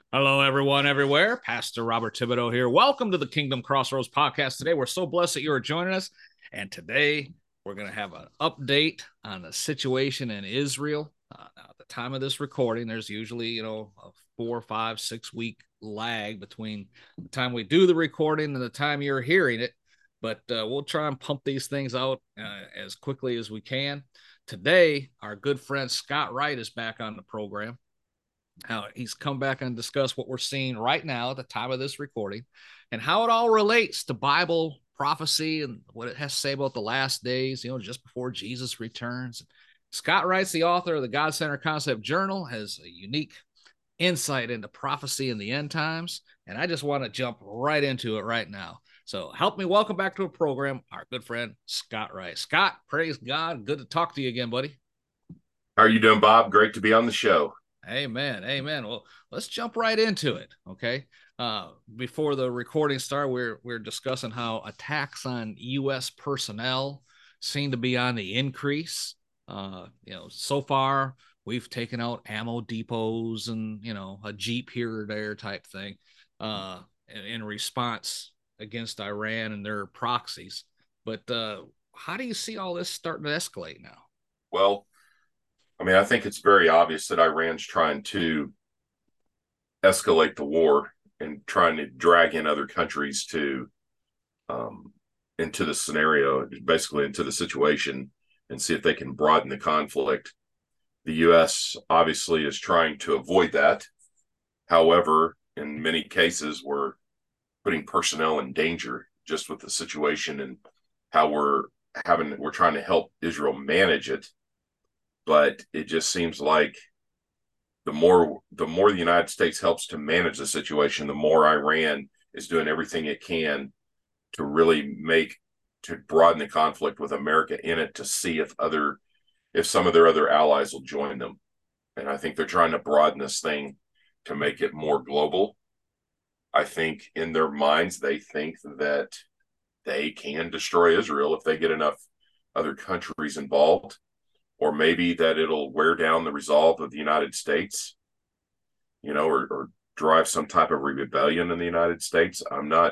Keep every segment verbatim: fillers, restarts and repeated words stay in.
Hello, everyone, everywhere. Pastor Robert Thibodeau here. Welcome to the Kingdom Crossroads podcast. Today, we're so blessed that you are joining us. And today, we're going to have an update on the situation in Israel. Uh, now, at the time of this recording, there's usually, you know, a four, five, six week lag between the time we do the recording and the time you're hearing it. But uh, we'll try and pump these things out uh, as quickly as we can. Today, our good friend Scott Wright is back on the program. How he's come back and discussed what we're seeing right now at the time of this recording and how it all relates to Bible prophecy and what it has to say about the last days, you know, just before Jesus returns. Scott Wright's the author of the God Center Concept Journal, has a unique insight into prophecy in the end times. And I just want to jump right into it right now. So help me welcome back to a program, our good friend, Scott Wright. Scott, praise God. Good to talk to you again, buddy. How are you doing, Bob? Great to be on the show. Amen. Amen. Well, let's jump right into it. Okay. Uh, before the recording started, we're we're discussing how attacks on U S personnel seem to be on the increase. Uh, you know, so far we've taken out ammo depots and you know a Jeep here or there type thing uh, in, in response against Iran and their proxies. But uh, how do you see all this starting to escalate now? Well, I mean, I think it's very obvious that Iran's trying to escalate the war and trying to drag in other countries to um, into the scenario, basically into the situation, and see if they can broaden the conflict. The U S obviously is trying to avoid that. However, in many cases, we're putting personnel in danger just with the situation and how we're having we're trying to help Israel manage it. But it just seems like the more the more the United States helps to manage the situation, the more Iran is doing everything it can to really make to broaden the conflict with America in it to see if other if some of their other allies will join them. And I think they're trying to broaden this thing to make it more global. I think in their minds they think that they can destroy Israel if they get enough other countries involved, or maybe that it'll wear down the resolve of the United States, you know, or, or drive some type of rebellion in the United States. I'm not,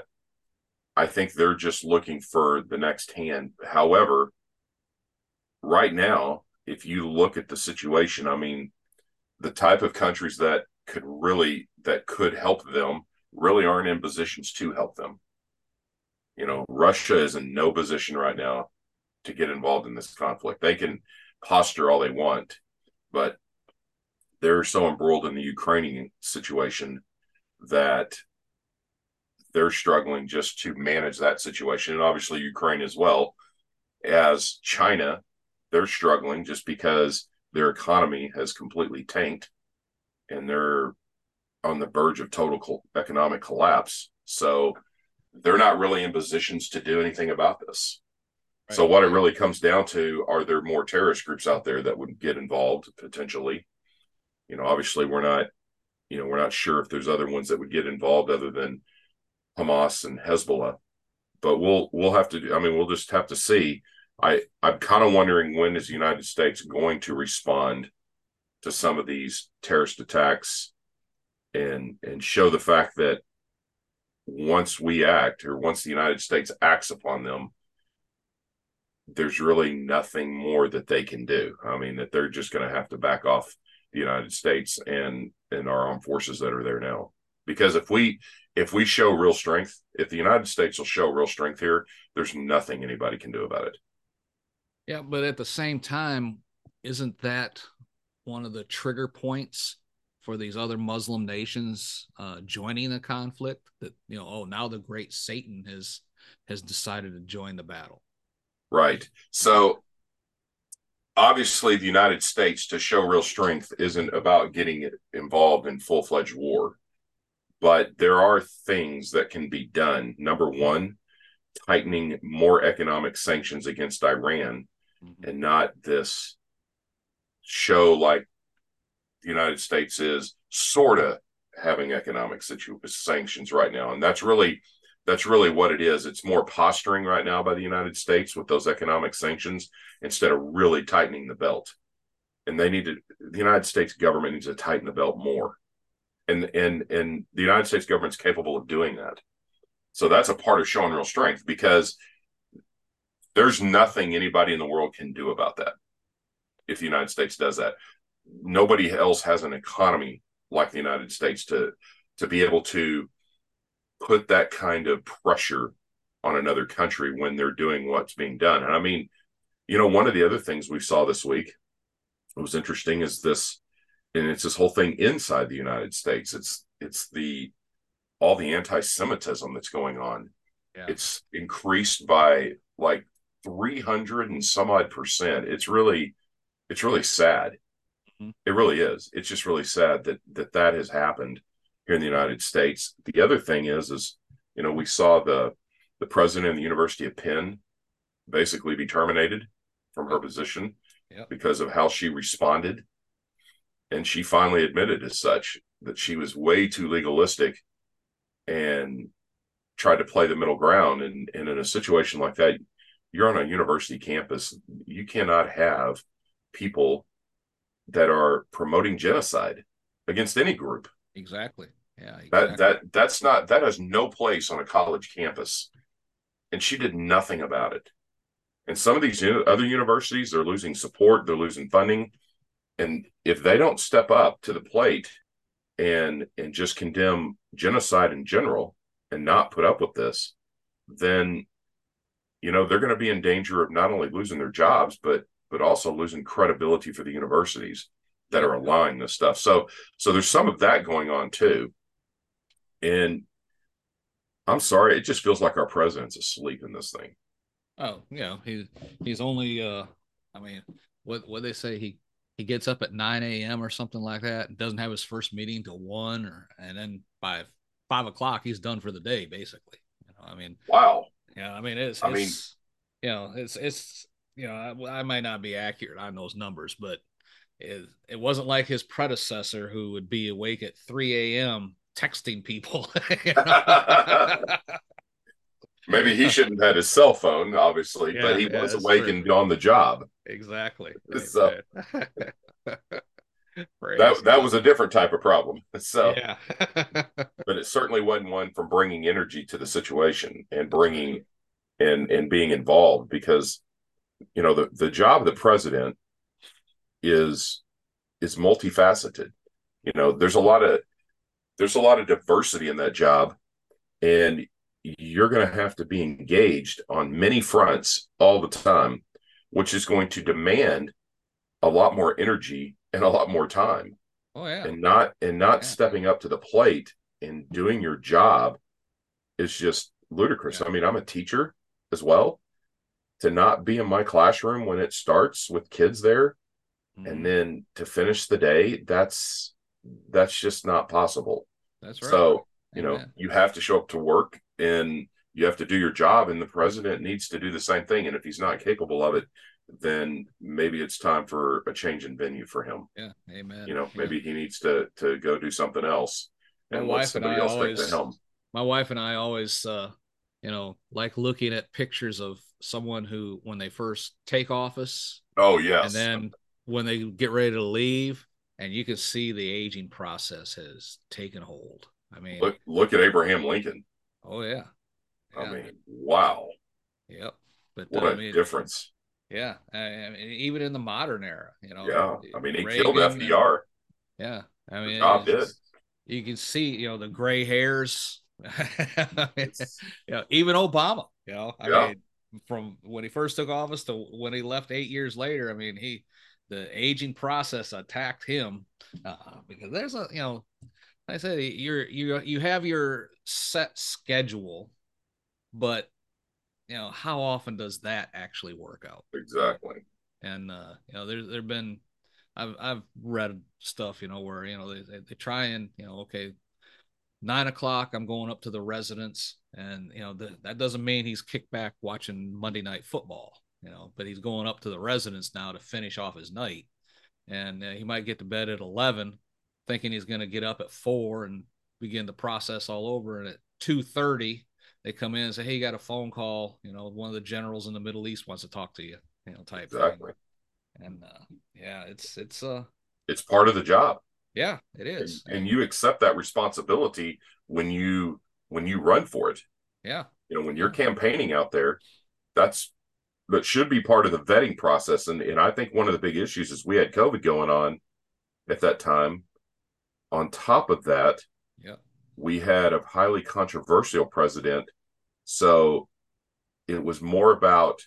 I think they're just looking for the next hand. However, right now, if you look at the situation, I mean, the type of countries that could really, that could help them really aren't in positions to help them. You know, Russia is in no position right now to get involved in this conflict. They can posture all they want, but they're so embroiled in the Ukrainian situation that they're struggling just to manage that situation. And obviously, Ukraine as well as China, they're struggling just because their economy has completely tanked and they're on the verge of total economic collapse. So they're not really in positions to do anything about this. Right. So what it really comes down to, are there more terrorist groups out there that would get involved potentially? You know, obviously we're not, you know, we're not sure if there's other ones that would get involved other than Hamas and Hezbollah. But we'll we'll have to. I mean, we'll just have to see. I I'm kind of wondering, when is the United States going to respond to some of these terrorist attacks and and show the fact that once we act, or once the United States acts upon them, there's really nothing more that they can do. I mean, that they're just going to have to back off the United States and and our armed forces that are there now. Because if we if we show real strength, if the United States will show real strength here, there's nothing anybody can do about it. Yeah, but at the same time, isn't that one of the trigger points for these other Muslim nations uh, joining the conflict? That you know, oh, now the great Satan has has decided to join the battle. Right. So obviously, the United States, to show real strength, isn't about getting involved in full fledged war. But there are things that can be done. Number one, tightening more economic sanctions against Iran, Mm-hmm. and not this show like the United States is sort of having economic situ- sanctions right now. And that's really that's really what it is. It's more posturing right now by the United States with those economic sanctions instead of really tightening the belt. And they need to, the United States government needs to tighten the belt more. and and and the United States government's capable of doing that. So that's a part of showing real strength, because there's nothing anybody in the world can do about that. If the United States does that, nobody else has an economy like the United States to to be able to put that kind of pressure on another country when they're doing what's being done. And I mean, you know, one of the other things we saw this week, it was interesting, is this, and it's this whole thing inside the United States. It's it's the all the anti-Semitism that's going on. Yeah. It's increased by like three hundred and some odd percent. It's really, it's really sad. Mm-hmm. It really is. It's just really sad that that that has happened here in the United States. The other thing is, is, you know, we saw the the president of the University of Penn basically be terminated from her position yep. because of how she responded. And she finally admitted as such that she was way too legalistic and tried to play the middle ground. And, and in a situation like that, you're on a university campus. You cannot have people that are promoting genocide against any group. Exactly. Yeah. Exactly. That that that's not that has no place on a college campus. And she did nothing about it. And some of these other universities, they're losing support, they're losing funding. And if they don't step up to the plate and and just condemn genocide in general and not put up with this, then, you know, they're going to be in danger of not only losing their jobs, but but also losing credibility for the universities that are allowing this stuff. So so there's some of that going on too. And I'm sorry, it just feels like our president's asleep in this thing. Oh, you know, he's he's only uh I mean, what what they say, he he gets up at nine a.m. or something like that and doesn't have his first meeting till one, or and then by five o'clock he's done for the day, basically. You know, I mean, wow. Yeah, I mean it's I it's mean, you know, it's it's you know, I, I might not be accurate on those numbers, but it it wasn't like his predecessor who would be awake at three a.m. texting people. Maybe he shouldn't have had his cell phone, obviously, yeah, but he yeah, was awake true. and on the job. Exactly. So that that was a different type of problem. So yeah. But it certainly wasn't one from bringing energy to the situation and bringing and and being involved, because, you know, the the job of the president is is multifaceted. You know, there's a lot of there's a lot of diversity in that job, and you're going to have to be engaged on many fronts all the time, which is going to demand a lot more energy and a lot more time. Oh yeah. And not and not yeah. stepping up to the plate and doing your job is just ludicrous. Yeah. I mean, I'm a teacher as well. To not be in my classroom when it starts with kids there, mm-hmm. and then to finish the day, that's that's just not possible. That's right. So, you Amen. know, you have to show up to work and you have to do your job, and the president needs to do the same thing. And if he's not capable of it, then maybe it's time for a change in venue for him. Yeah. Amen. You know, yeah. maybe he needs to to go do something else my and wife let somebody and I else always, take the helm. My wife and I always, uh, you know, like looking at pictures of someone who, when they first take office. Oh, yes. And then when they get ready to leave, and you can see the aging process has taken hold. I mean, look, look at Abraham Lincoln. Oh yeah. yeah. I mean, wow. Yep. But what uh, a I mean, difference. Yeah. I mean, even in the modern era, you know. Yeah. I mean, he Reagan killed F D R. And, yeah. I mean, did. You can see, you know, the gray hairs. I mean, you know, even Obama, you know, I yeah. mean, from when he first took office to when he left eight years later, I mean, he, the aging process attacked him uh, because there's a, you know, like I said, you're, you, you have your set schedule, but you know, how often does that actually work out? Exactly. And, uh, you know, there's, there've been, I've, I've read stuff, you know, where, you know, they, they, they try and, you know, okay, nine o'clock, I'm going up to the residence, and, you know, the, that doesn't mean he's kicked back watching Monday Night Football, you know, but he's going up to the residence now to finish off his night. And uh, he might get to bed at eleven, thinking he's going to get up at four and begin the process all over. And at two thirty, they come in and say, hey, you got a phone call, you know, one of the generals in the Middle East wants to talk to you, you know, type exactly. thing. And uh, yeah, it's, it's, uh, it's part of the job. Yeah, it and, is. and And you accept that responsibility when you when you run for it. yeah, You know, when you're yeah, campaigning out there, that's that should be part of the vetting process. And and I think one of the big issues is we had COVID going on at that time. On top of that, yeah, we had a highly controversial president. So it was more about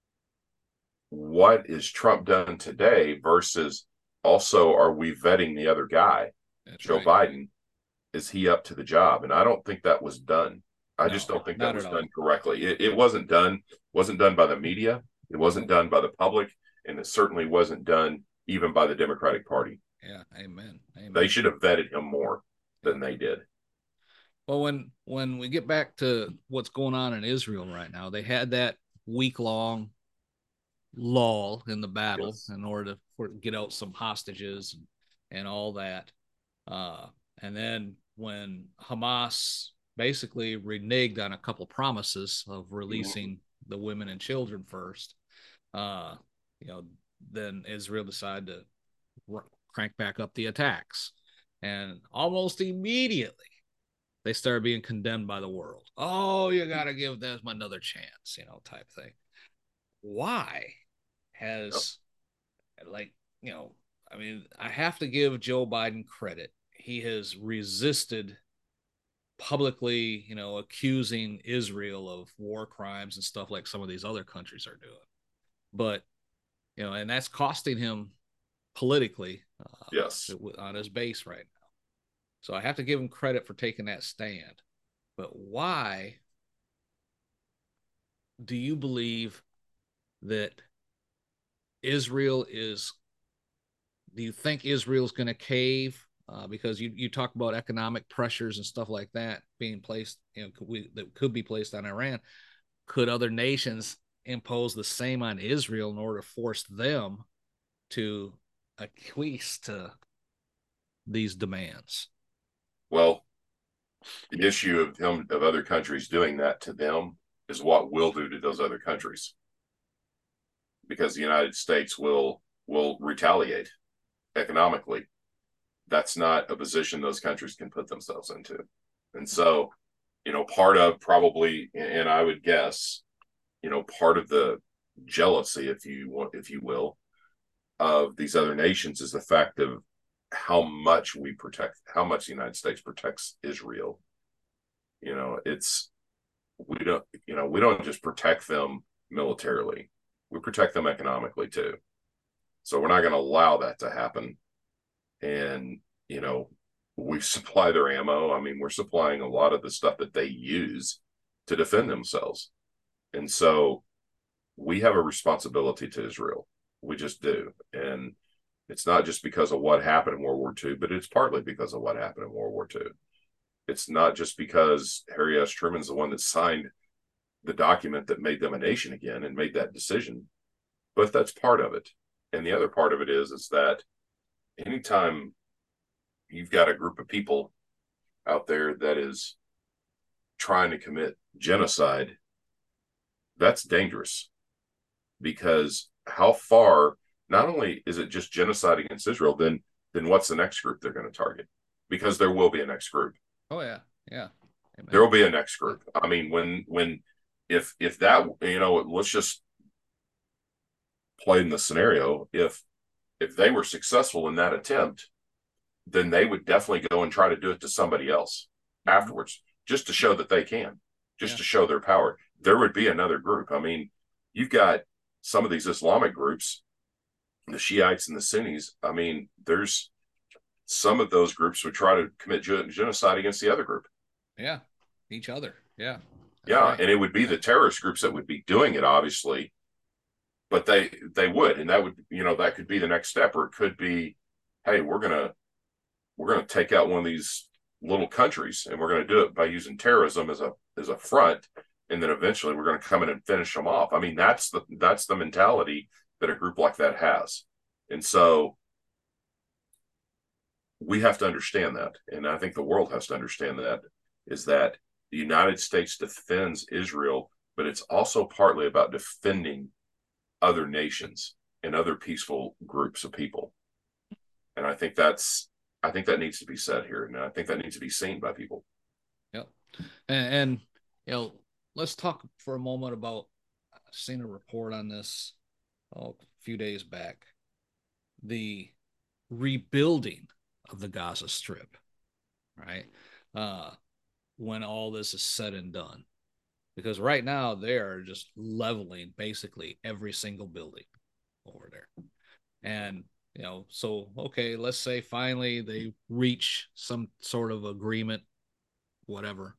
what is Trump done today versus also are we vetting the other guy, that's Joe right. Biden? Is he up to the job? And I don't think that was done. I just No, don't think that not was at done all. correctly. It, it wasn't done, wasn't done by the media. It wasn't done by the public, and it certainly wasn't done even by the Democratic Party. Yeah, amen. They Amen. should have vetted him more Yeah. than they did. Well, when when we get back to what's going on in Israel right now, they had that week long lull in the battle Yes. in order to for, get out some hostages and, and all that. Uh, and then when Hamas basically reneged on a couple promises of releasing mm-hmm. the women and children first, uh, you know, then Israel decided to r- crank back up the attacks. And almost immediately, they started being condemned by the world. Oh, you got to give them another chance, you know, type thing. Why has, yep. like, you know, I mean, I have to give Joe Biden credit. He has resisted publicly, you know, accusing Israel of war crimes and stuff like some of these other countries are doing. But, you know, and that's costing him politically uh, yes. on his base right now. So I have to give him credit for taking that stand. But why do you believe that Israel is, do you think Israel's going to cave? Uh, because you, you talk about economic pressures and stuff like that being placed, you know, could we, that could be placed on Iran. Could other nations impose the same on Israel in order to force them to acquiesce to these demands? Well, the issue of them of other countries doing that to them is what we'll do to those other countries, because the United States will will retaliate economically. That's not a position those countries can put themselves into. And so, you know, part of probably, and I would guess, you know, part of the jealousy, if you want, if you will, of these other nations is the fact of how much we protect, how much the United States protects Israel. You know, it's, we don't, you know, we don't just protect them militarily, we protect them economically too. So we're not going to allow that to happen. And, you know, we supply their ammo. I mean, we're supplying a lot of the stuff that they use to defend themselves. And so we have a responsibility to Israel. We just do. And it's not just because of what happened in World War Two, but it's partly because of what happened in World War Two. It's not just because Harry S. Truman's the one that signed the document that made them a nation again and made that decision, but that's part of it. And the other part of it is, is that anytime you've got a group of people out there that is trying to commit genocide, that's dangerous, because how far, not only is it just genocide against Israel, then then what's the next group they're going to target? Because there will be a next group. Oh yeah, yeah. Amen. There will be a next group. I mean, when when if if that, you know, let's just play in the scenario. If if they were successful in that attempt, then they would definitely go and try to do it to somebody else mm-hmm. afterwards, just to show that they can, just yeah. to show their power. There would be another group. I mean, you've got some of these Islamic groups, the Shiites and the Sunnis. I mean, there's some of those groups would try to commit genocide against the other group. Yeah, each other. Yeah. Yeah, right. And it would be the terrorist groups that would be doing it, obviously, but they they would, and that would, you know, that could be the next step, or it could be, hey, we're gonna we're gonna take out one of these little countries, and we're gonna do it by using terrorism as a as a front, and then eventually we're gonna come in and finish them off. I mean, that's the that's the mentality that a group like that has, and so we have to understand that, and I think the world has to understand that, is that the United States defends Israel, but it's also partly about defending other nations and other peaceful groups of people. And I think that's I think that needs to be said here, and I think that needs to be seen by people. Yep. And, and you know, let's talk for a moment about. I've seen a report on this oh, a few days back. The rebuilding of the Gaza Strip, right? Uh, when all this is said and done, because right now they are just leveling basically every single building over there, and you know, so okay, let's say finally they reach some sort of agreement, whatever.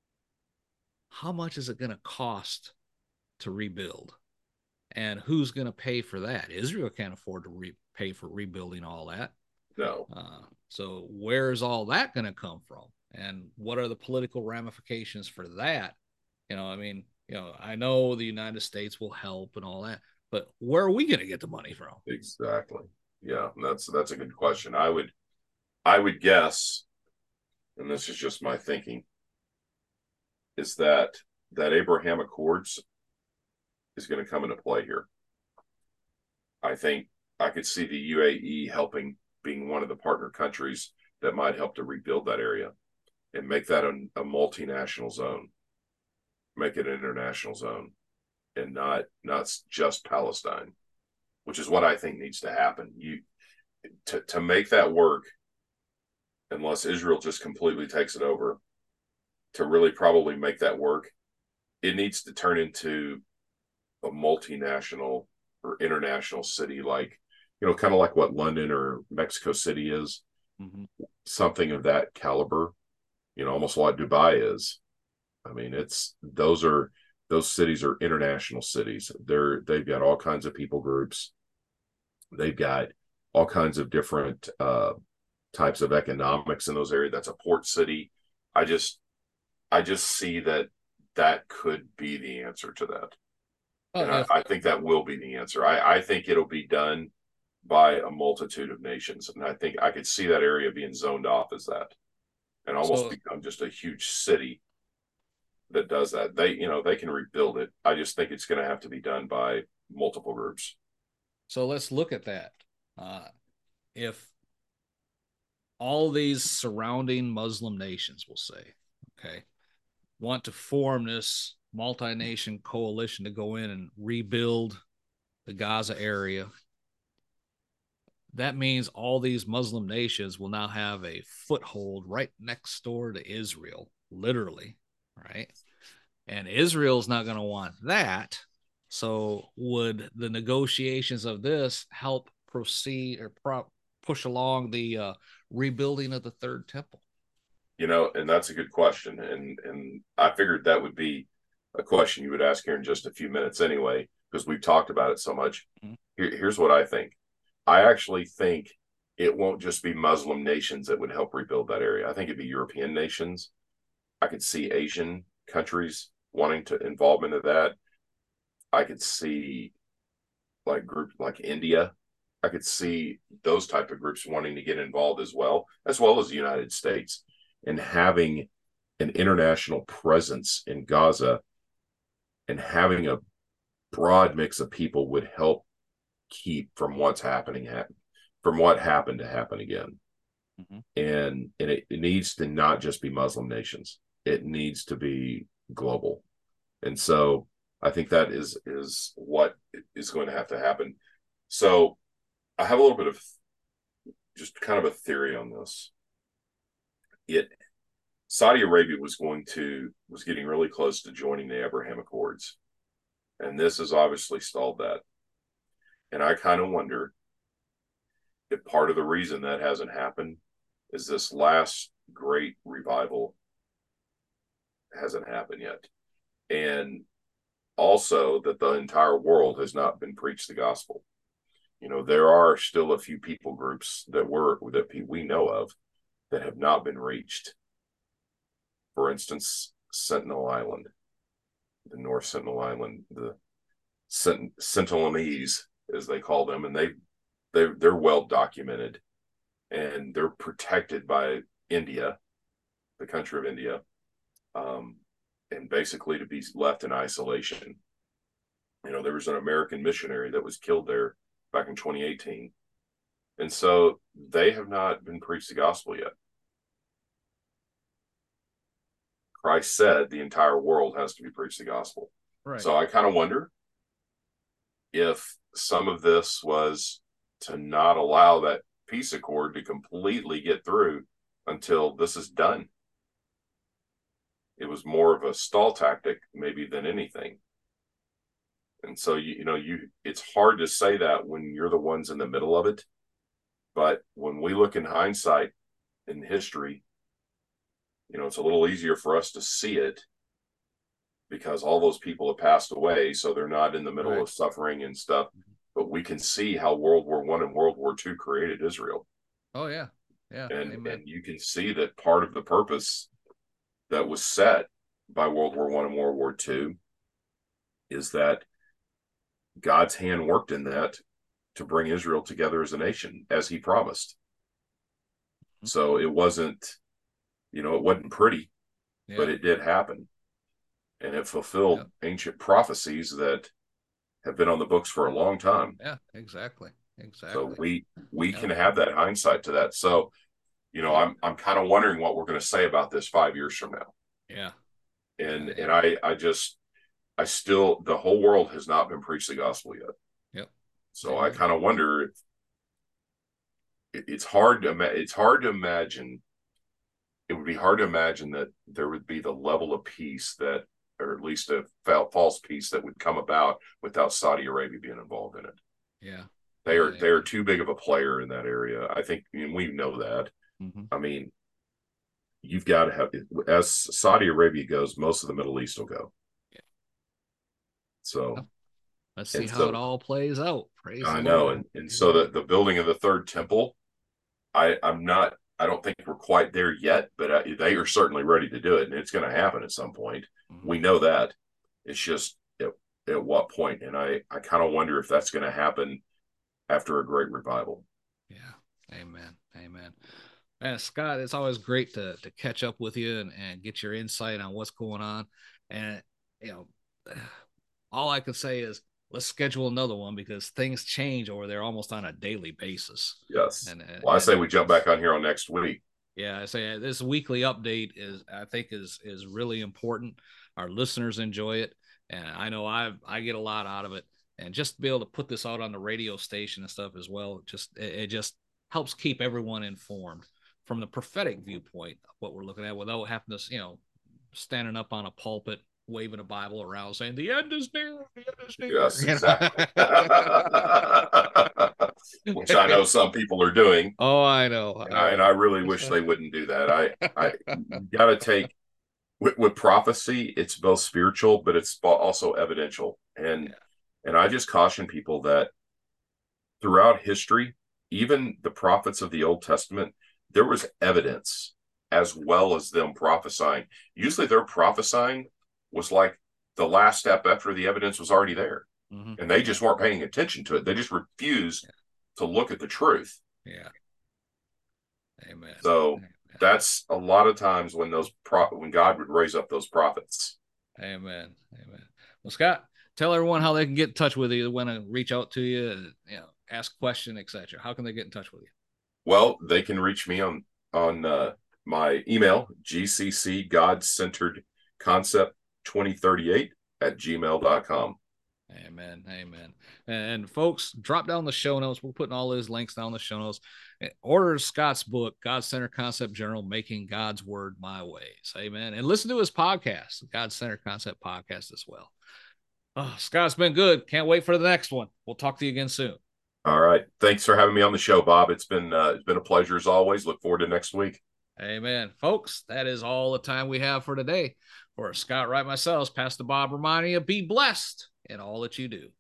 How much is it going to cost to rebuild? And who's going to pay for that? Israel can't afford to re- pay for rebuilding all that. No. Uh, so where's all that going to come from? And what are the political ramifications for that? You know, I mean, you know, I know the United States will help and all that, but where are we going to get the money from? Exactly. Yeah, that's that's a good question. I would I would guess, and this is just my thinking, is that that Abraham Accords is going to come into play here. I think I could see the U A E helping, being one of the partner countries that might help to rebuild that area and make that a, a multinational zone, make it an international zone, and not not just Palestine, which is what I think needs to happen. You to to make that work, unless Israel just completely takes it over, to really probably make that work, it needs to turn into a multinational or international city, like, you know, kind of like what London or Mexico City is, mm-hmm. something of that caliber, you know, almost like Dubai is. I mean, it's those are those cities are international cities. They're they've got all kinds of people groups. They've got all kinds of different uh, types of economics in those areas. That's a port city. I just I just see that that could be the answer to that. Oh, and if, I, I think that will be the answer. I, I think it'll be done by a multitude of nations. And I think I could see that area being zoned off as that and almost so, become just a huge city that does that. They, you know, they can rebuild it. I just think it's going to have to be done by multiple groups. So let's look at that. Uh, if all these surrounding Muslim nations, we'll say, okay, want to form this multi-nation coalition to go in and rebuild the Gaza area, that means all these Muslim nations will now have a foothold right next door to Israel, literally, right? And Israel's not going to want that. So would the negotiations of this help proceed or pro- push along the uh, rebuilding of the third temple? You know, and that's a good question. And and I figured that would be a question you would ask here in just a few minutes anyway, because we've talked about it so much. Mm-hmm. Here, here's what I think. I actually think it won't just be Muslim nations that would help rebuild that area. I think it'd be European nations. I could see Asian countries wanting to involvement of that. I could see like groups like India. I could see those type of groups wanting to get involved as well, as well as the United States. And having an international presence in Gaza and having a broad mix of people would help keep from what's happening, from what happened to happen again. Mm-hmm. And, and it, it needs to not just be Muslim nations. It needs to be global. And so I think that is, is what is going to have to happen. So I have a little bit of just kind of a theory on this. It Saudi Arabia was going to was getting really close to joining the Abraham Accords, and this has obviously stalled that. And I kind of wonder if part of the reason that hasn't happened is this last great revival hasn't happened yet, and also that the entire world has not been preached the gospel. You know, there are still a few people groups that were that we know of that have not been reached. For instance, Sentinel Island, the North Sentinel Island, the Sent- Sentinelese, as they call them, and they they they're well documented, and they're protected by India, the country of India, um, and basically to be left in isolation. You know, there was an American missionary that was killed there back in twenty eighteen, And so they have not been preached the gospel yet. Christ said the entire world has to be preached the gospel. Right. So I kind of wonder if some of this was to not allow that peace accord to completely get through until this is done. It was more of a stall tactic maybe than anything. And so, you, you know, you it's hard to say that when you're the ones in the middle of it. But when we look in hindsight in history, you know, it's a little easier for us to see it because all those people have passed away. So they're not in the middle right. of suffering and stuff. But we can see how World War One and World War Two created Israel. Oh, yeah. Yeah. And, and you can see that part of the purpose that was set by World War One and World War Two is that God's hand worked in that to bring Israel together as a nation, as he promised. So it wasn't, you know, it wasn't pretty, yeah. but it did happen. And it fulfilled yeah. ancient prophecies that have been on the books for a long time. Yeah, exactly. Exactly. So we we yeah. can have that hindsight to that. So, you know, I'm I'm kind of wondering what we're going to say about this five years from now. Yeah. And yeah. and I I just I still the whole world has not been preached the gospel yet. Yep. So yeah. I kind of wonder if it, it's hard to it's hard to imagine. It would be hard to imagine that there would be the level of peace that, or at least a false peace that would come about without Saudi Arabia being involved in it. Yeah. They are yeah. they are too big of a player in that area. I think, and we know that. Mm-hmm. I mean, you've got to have, as Saudi Arabia goes, most of the Middle East will go. Yeah. So let's see how so, it all plays out. Praise I know. And, and so the, the building of the third temple, I, I'm not, I don't think we're quite there yet, but I, they are certainly ready to do it. And it's going to happen at some point. Mm-hmm. We know that. It's just at, at what point. And I, I kind of wonder if that's going to happen after a great revival. Yeah. Amen. Amen. Man, Scott, it's always great to to catch up with you and, and get your insight on what's going on. And, you know, all I can say is let's schedule another one because things change over there almost on a daily basis. Yes. And, well, I say we jump back on here on next week. Yeah, I say this weekly update is, I think, is is really important. Our listeners enjoy it, and I know I I get a lot out of it. And just to be able to put this out on the radio station and stuff as well, just it, it just helps keep everyone informed from the prophetic viewpoint of what we're looking at without having to, you know, standing up on a pulpit, waving a Bible around saying the end is near, the end is near. Yes, exactly. Which I know some people are doing. Oh, I know. And I, and I really wish they wouldn't do that. I, I got to take, with, with prophecy, it's both spiritual, but it's also evidential. And, yeah. and I just caution people that throughout history, even the prophets of the Old Testament, there was evidence as well as them prophesying. Usually their prophesying was like the last step after the evidence was already there. Mm-hmm. And they just weren't paying attention to it. They just refused yeah. to look at the truth. Yeah. Amen. So Amen. That's a lot of times when those pro- when God would raise up those prophets. Amen. Amen. Well, Scott, tell everyone how they can get in touch with you. They want to reach out to you, you know, ask questions, et cetera. How can they get in touch with you? Well, they can reach me on on uh, my email, G C C God Centered Concept twenty thirty-eight at gmail dot com. Amen. Amen. And folks, drop down the show notes. We're putting all those links down in the show notes. Order Scott's book, God-Centered Concept Journal, Making God's Word My Ways. Amen. And listen to his podcast, God-Centered Concept Podcast as well. Oh, Scott's been good. Can't wait for the next one. We'll talk to you again soon. All right. Thanks for having me on the show, Bob. It's been uh, it's been a pleasure as always. Look forward to next week. Amen. Folks, that is all the time we have for today. For Scott Wright, myself, Pastor Bob reminding you, be blessed in all that you do.